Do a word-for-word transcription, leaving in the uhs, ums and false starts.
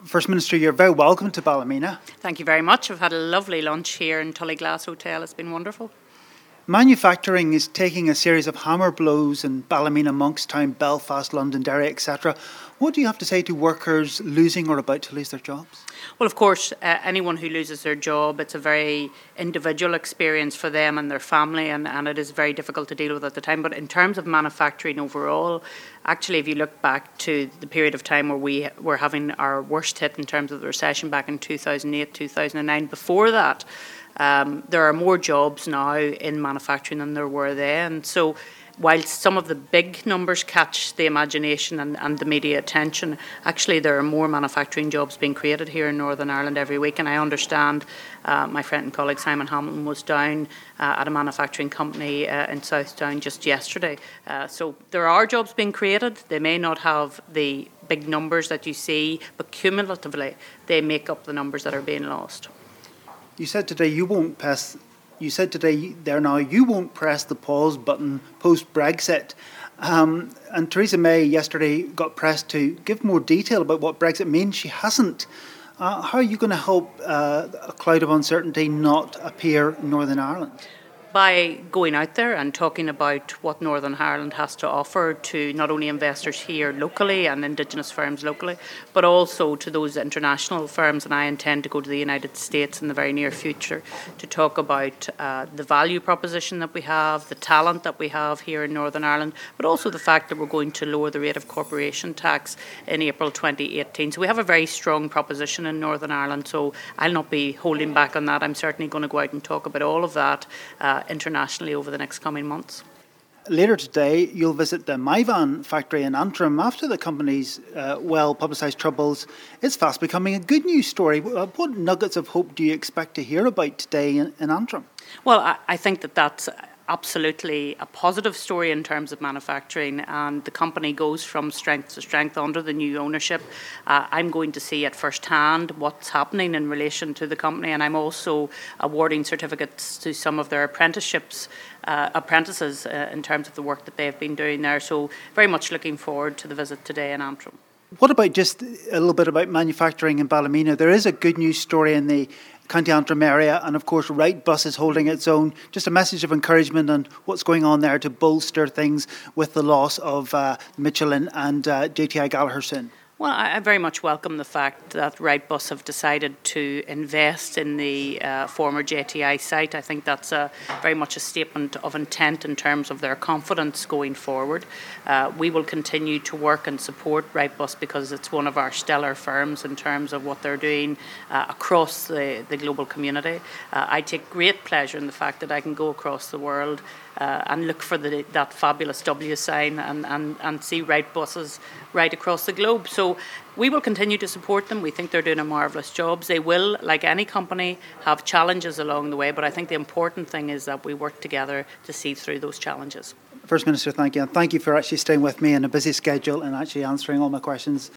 First Minister, you're very welcome to Ballymena. Thank you very much. I've had a lovely lunch here in Tullyglass Hotel. It's been wonderful. Manufacturing is taking a series of hammer blows in Ballymena, Monkstown, Belfast, Londonderry, et cetera. What do you have to say to workers losing or about to lose their jobs? Well, of course, uh, anyone who loses their job, it's a very individual experience for them and their family, and, and it is very difficult to deal with at the time. But in terms of manufacturing overall, actually, if you look back to the period of time where we were having our worst hit in terms of the recession back in two thousand eight, two thousand nine, before that, um, there are more jobs now in manufacturing than there were then. So whilst some of the big numbers catch the imagination and, and the media attention, actually there are more manufacturing jobs being created here in Northern Ireland every week. And I understand uh, my friend and colleague Simon Hamilton was down uh, at a manufacturing company uh, in Southdown just yesterday. Uh, so there are jobs being created. They may not have the big numbers that you see, but cumulatively they make up the numbers that are being lost. You said today you won't pass You said today there now you won't press the pause button post-Brexit. Um, and Theresa May yesterday got pressed to give more detail about what Brexit means. She hasn't. Uh, how are you going to help uh, a cloud of uncertainty not appear in Northern Ireland? By going out there and talking about what Northern Ireland has to offer to not only investors here locally and Indigenous firms locally, but also to those international firms. And I intend to go to the United States in the very near future to talk about uh, the value proposition that we have, the talent that we have here in Northern Ireland, but also the fact that we're going to lower the rate of corporation tax in April twenty eighteen. So we have a very strong proposition in Northern Ireland, so I'll not be holding back on that. I'm certainly going to go out and talk about all of that uh, internationally over the next coming months. Later today, you'll visit the Myvan factory in Antrim after the company's uh, well-publicised troubles. It's fast becoming a good news story. What nuggets of hope do you expect to hear about today in, in Antrim? Well, I, I think that that's absolutely a positive story in terms of manufacturing, and the company goes from strength to strength under the new ownership. Uh, I'm going to see at first hand what's happening in relation to the company, and I'm also awarding certificates to some of their apprenticeships, uh, apprentices uh, in terms of the work that they've been doing there. So very much looking forward to the visit today in Antrim. What about just a little bit about manufacturing in Ballymena? There is a good news story in the County Antrim area, and of course Wrightbus is holding its own. Just a message of encouragement on what's going on there to bolster things with the loss of uh, Michelin and uh, J T I Gallagher soon. Well, I very much welcome the fact that Wrightbus have decided to invest in the uh, former J T I site. I think that's a, very much a statement of intent in terms of their confidence going forward. Uh, we will continue to work and support Wrightbus because it's one of our stellar firms in terms of what they're doing uh, across the, the global community. Uh, I take great pleasure in the fact that I can go across the world Uh, and look for the, that fabulous W sign and, and, and see Wrightbuses right across the globe. So we will continue to support them. We think they're doing a marvellous job. They will, like any company, have challenges along the way, but I think the important thing is that we work together to see through those challenges. First Minister, thank you. And thank you for actually staying with me in a busy schedule and actually answering all my questions.